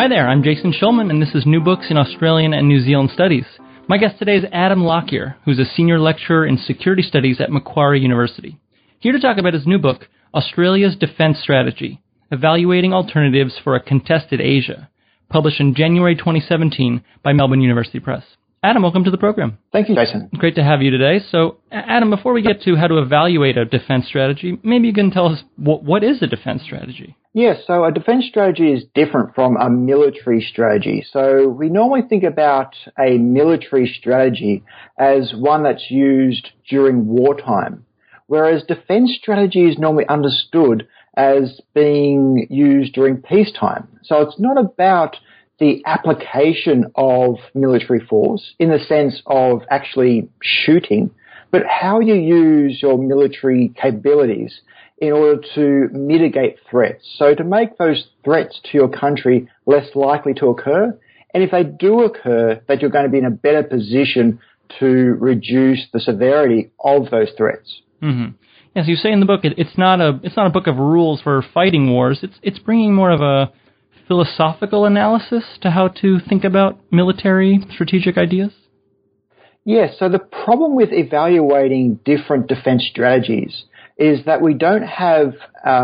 Hi there, I'm Jason Schulman, and this is New Books in Australian and New Zealand Studies. My guest today is Adam Lockyer, who's a senior lecturer in security studies at Macquarie University. Here to talk about his new book, Australia's Defence Strategy, Evaluating Alternatives for a Contested Asia, published in January 2017 by Melbourne University Press. Adam, welcome to the program. Thank you, Jason. Great to have you today. So, Adam, before we get to how to evaluate a defense strategy, maybe you can tell us what is a defense strategy? Yes, so a defense strategy is different from a military strategy. So we normally think about a military strategy as one that's used during wartime, whereas defense strategy is normally understood as being used during peacetime. So it's not about the application of military force in the sense of actually shooting, but how you use your military capabilities in order to mitigate threats. So to make those threats to your country less likely to occur, and if they do occur, that you're going to be in a better position to reduce the severity of those threats. Mm-hmm. As you say in the book, it's not a book of rules for fighting wars. It's bringing more of a philosophical analysis to how to think about military strategic ideas? Yes, so the problem with evaluating different defense strategies is that we don't have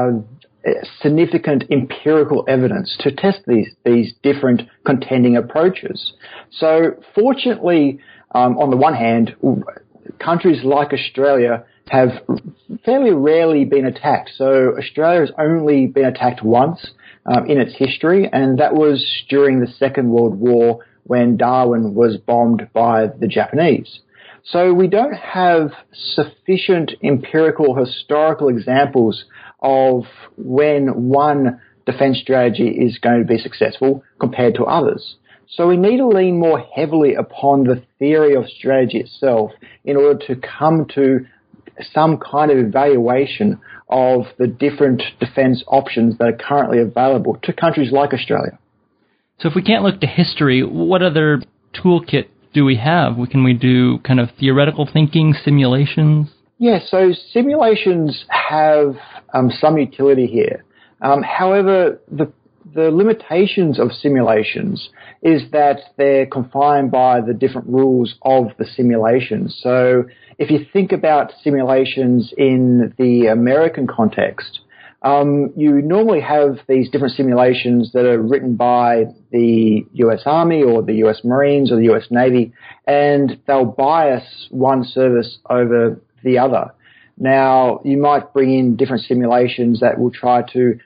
significant empirical evidence to test these different contending approaches. So fortunately, on the one hand, countries like Australia have fairly rarely been attacked. So Australia has only been attacked once in its history, and that was during the Second World War when Darwin was bombed by the Japanese. So we don't have sufficient empirical historical examples of when one defense strategy is going to be successful compared to others. So we need to lean more heavily upon the theory of strategy itself in order to come to some kind of evaluation of the different defense options that are currently available to countries like Australia. So if we can't look to history, what other toolkit do we have? Can we do kind of theoretical thinking, simulations? Yes, so simulations have some utility here. However, the limitations of simulations is that they're confined by the different rules of the simulation. So if you think about simulations in the American context, you normally have these different simulations that are written by the US Army or the US Marines or the US Navy, and they'll bias one service over the other. Now, you might bring in different simulations that will try to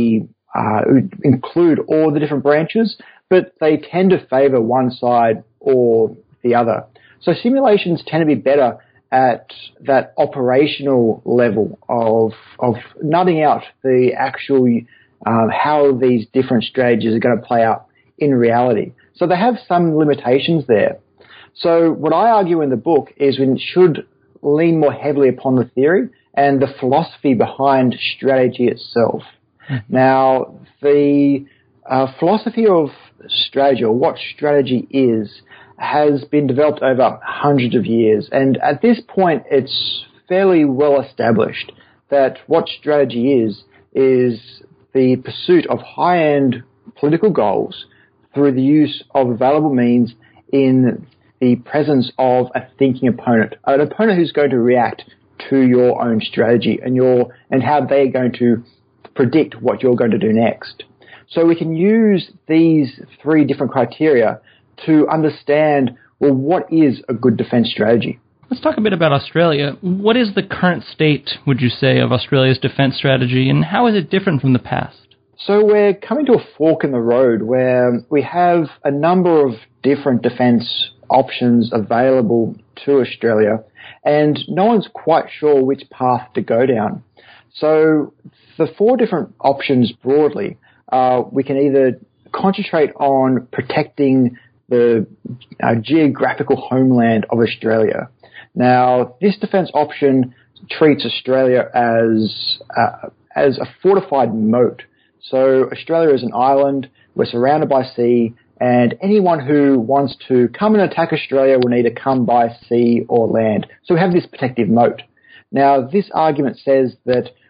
include all the different branches, but they tend to favor one side or the other. So simulations tend to be better at that operational level of nutting out the actual how these different strategies are going to play out in reality. So they have some limitations there. So what I argue in the book is we should lean more heavily upon the theory and the philosophy behind strategy itself. Mm-hmm. Now, the philosophy of strategy, or what strategy is, has been developed over hundreds of years. And at this point, it's fairly well established that what strategy is the pursuit of high-end political goals through the use of available means in the presence of a thinking opponent, an opponent who's going to react to your own strategy and how they're going to predict what you're going to do next. So we can use these three different criteria to understand, well, what is a good defense strategy? Let's talk a bit about Australia. What is the current state, would you say, of Australia's defense strategy, and how is it different from the past? So we're coming to a fork in the road where we have a number of different defense options available to Australia, and no one's quite sure which path to go down. So the four different options broadly, we can either concentrate on protecting the geographical homeland of Australia. Now, this defense option treats Australia as a fortified moat. So Australia is an island, we're surrounded by sea, and anyone who wants to come and attack Australia will need to come by sea or land. So we have this protective moat. Now, this argument says that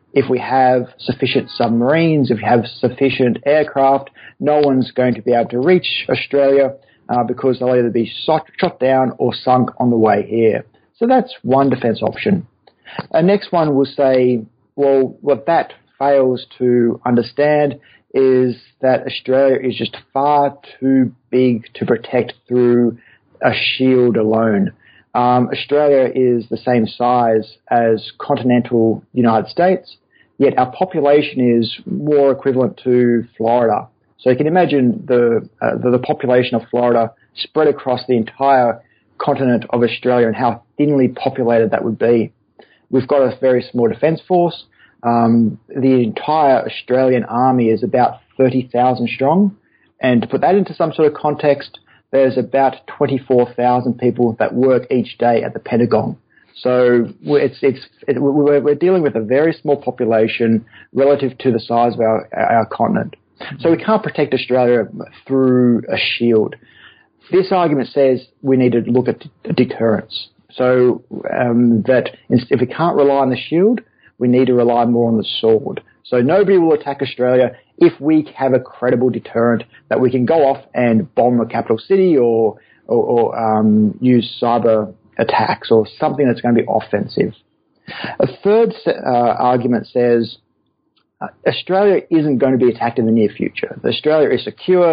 if we have sufficient submarines, if we have sufficient aircraft, no one's going to be able to reach Australia because they'll either be shot down or sunk on the way here. So that's one defence option. The next one will say, well, what that fails to understand is that Australia is just far too big to protect through a shield alone. Australia is the same size as continental United States, yet our population is more equivalent to Florida. So you can imagine the population of Florida spread across the entire continent of Australia and how thinly populated that would be. We've got a very small defence force. The entire Australian army is about 30,000 strong. And to put that into some sort of context, there's about 24,000 people that work each day at the Pentagon. So we're dealing with a very small population relative to the size of our continent. So we can't protect Australia through a shield. This argument says we need to look at deterrence. So that if we can't rely on the shield, we need to rely more on the sword. So nobody will attack Australia if we have a credible deterrent that we can go off and bomb a capital city or use cyber attacks or something that's going to be offensive. A third argument says Australia isn't going to be attacked in the near future. Australia is secure.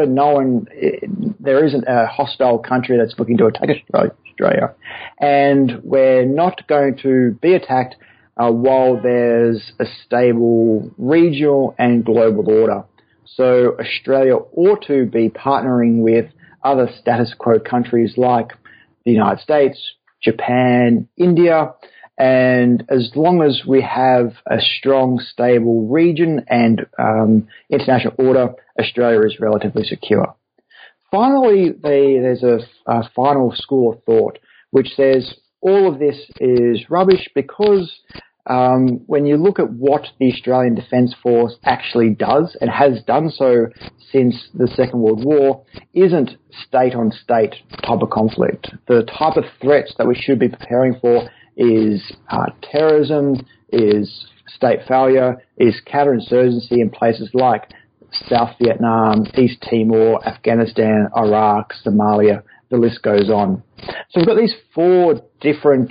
There isn't a hostile country that's looking to attack Australia. And we're not going to be attacked while there's a stable regional and global order. So Australia ought to be partnering with other status quo countries like the United States, Japan, India, and as long as we have a strong, stable region and international order, Australia is relatively secure. Finally, there's a final school of thought which says all of this is rubbish because when you look at what the Australian Defence Force actually does and has done so since the Second World War isn't state-on-state type of conflict. The type of threats that we should be preparing for is terrorism, is state failure, is counterinsurgency in places like South Vietnam, East Timor, Afghanistan, Iraq, Somalia. The list goes on. So we've got these four different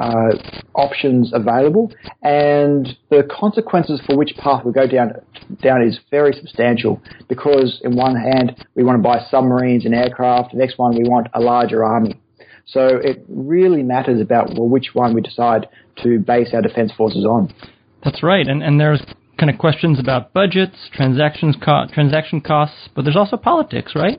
options available, and the consequences for which path we go down is very substantial because, in one hand, we want to buy submarines and aircraft. The next one, we want a larger army. So it really matters about which one we decide to base our defence forces on. That's right, and there's kind of questions about budgets, transaction costs, but there's also politics, right?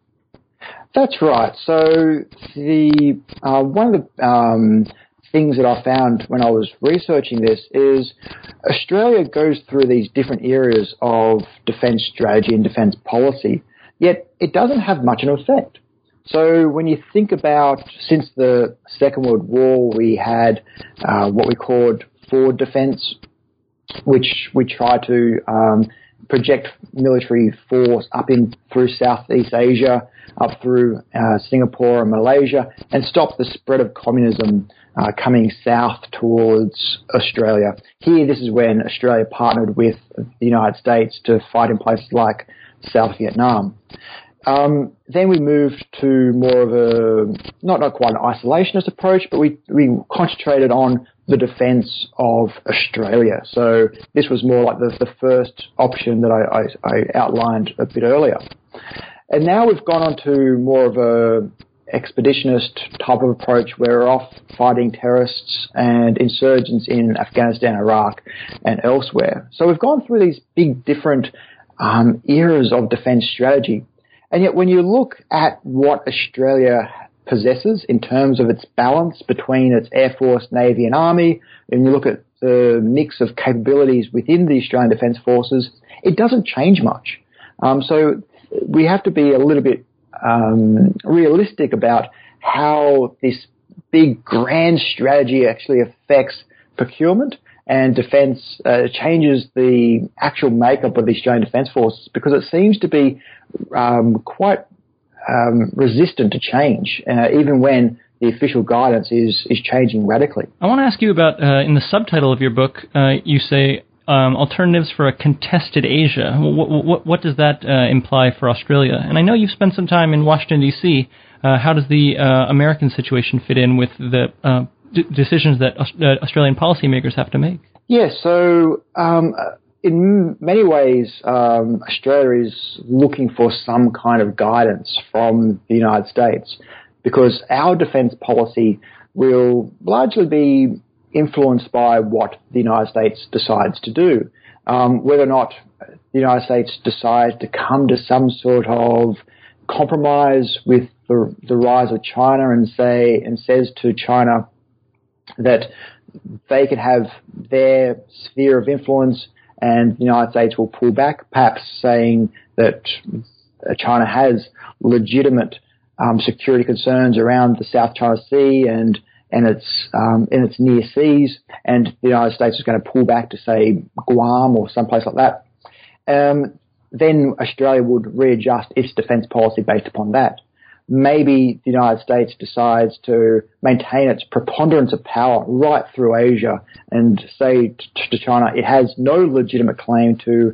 That's right. So the one of the things that I found when I was researching this is Australia goes through these different areas of defence strategy and defence policy, yet it doesn't have much of an effect. So when you think about, since the Second World War, we had what we called forward defence, which we try to project military force up in through Southeast Asia, up through Singapore and Malaysia, and stop the spread of communism coming south towards Australia. Here, this is when Australia partnered with the United States to fight in places like South Vietnam. Then we moved to more of a, not quite an isolationist approach, but we concentrated on the defence of Australia. So this was more like the first option that I outlined a bit earlier. And now we've gone on to more of a expeditionist type of approach where we're off fighting terrorists and insurgents in Afghanistan, Iraq, and elsewhere. So we've gone through these big different eras of defence strategy. And yet when you look at what Australia possesses in terms of its balance between its Air Force, Navy and Army, and you look at the mix of capabilities within the Australian Defence Forces, it doesn't change much. So we have to be a little bit realistic about how this big grand strategy actually affects procurement and defence, changes the actual makeup of the Australian Defence Force, because it seems to be quite resistant to change, even when the official guidance is changing radically. I want to ask you about, in the subtitle of your book, you say, alternatives for a contested Asia. What does that imply for Australia? And I know you've spent some time in Washington, D.C. How does the American situation fit in with the decisions that Australian policymakers have to make? Yeah, so in many ways, Australia is looking for some kind of guidance from the United States, because our defence policy will largely be influenced by what the United States decides to do. Whether or not the United States decides to come to some sort of compromise with the rise of China and says to China that they can have their sphere of influence and the United States will pull back, perhaps saying that China has legitimate security concerns around the South China Sea and its near seas, and the United States is going to pull back to, say, Guam or someplace like that. Then Australia would readjust its defence policy based upon that. Maybe the United States decides to maintain its preponderance of power right through Asia and say to China it has no legitimate claim to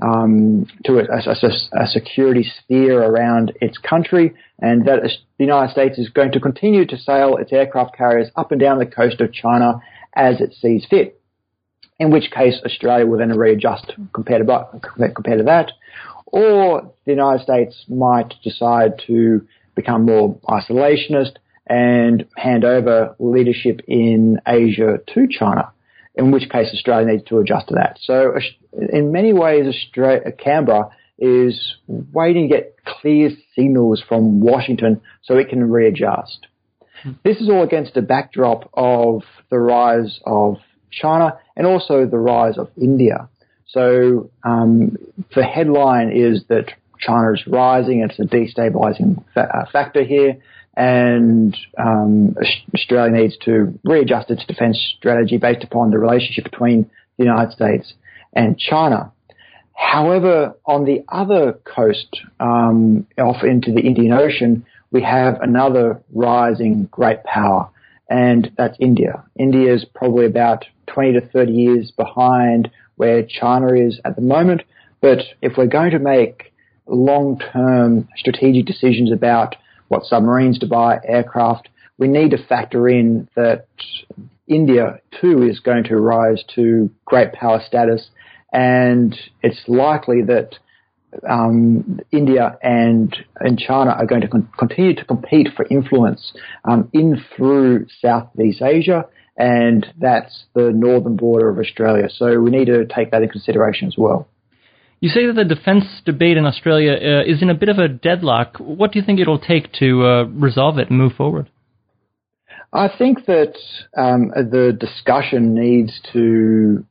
a security sphere around its country, and that the United States is going to continue to sail its aircraft carriers up and down the coast of China as it sees fit. In which case, Australia will then readjust compared to that. Or the United States might decide to become more isolationist and hand over leadership in Asia to China, in which case Australia needs to adjust to that. So in many ways, Canberra is waiting to get clear signals from Washington so it can readjust. This is all against a backdrop of the rise of China and also the rise of India. So the headline is that China is rising. It's a destabilizing factor here, and Australia needs to readjust its defence strategy based upon the relationship between the United States and China. However, on the other coast, off into the Indian Ocean, we have another rising great power, and that's India. India is probably about 20 to 30 years behind where China is at the moment, but if we're going to make long-term strategic decisions about what submarines to buy, aircraft, we need to factor in that India too is going to rise to great power status, and it's likely that India and China are going to continue to compete for influence in through Southeast Asia, and that's the northern border of Australia. So we need to take that in consideration as well. You say that the defence debate in Australia is in a bit of a deadlock. What do you think it'll take to resolve it and move forward? I think that the discussion needs to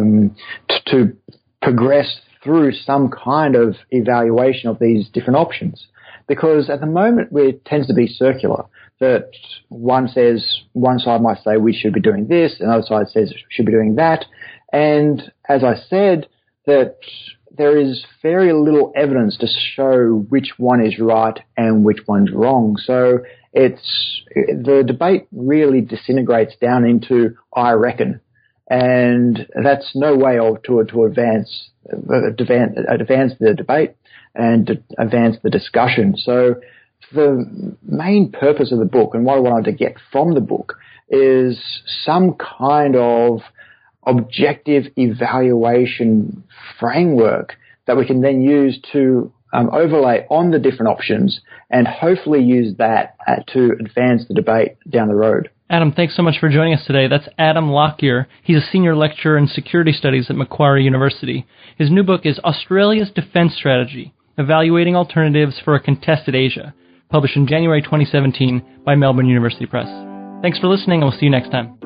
progress through some kind of evaluation of these different options, because at the moment it tends to be circular. That one side might say we should be doing this, and the other side says we should be doing that, and as I said, that there is very little evidence to show which one is right and which one's wrong. So the debate really disintegrates down into I reckon, and that's no way to advance the debate and to advance the discussion. So the main purpose of the book and what I wanted to get from the book is some kind of objective evaluation framework that we can then use to overlay on the different options and hopefully use that to advance the debate down the road. Adam, thanks so much for joining us today. That's Adam Lockyer. He's a senior lecturer in security studies at Macquarie University. His new book is Australia's Defence Strategy, Evaluating Alternatives for a Contested Asia, published in January 2017 by Melbourne University Press. Thanks for listening, and we'll see you next time.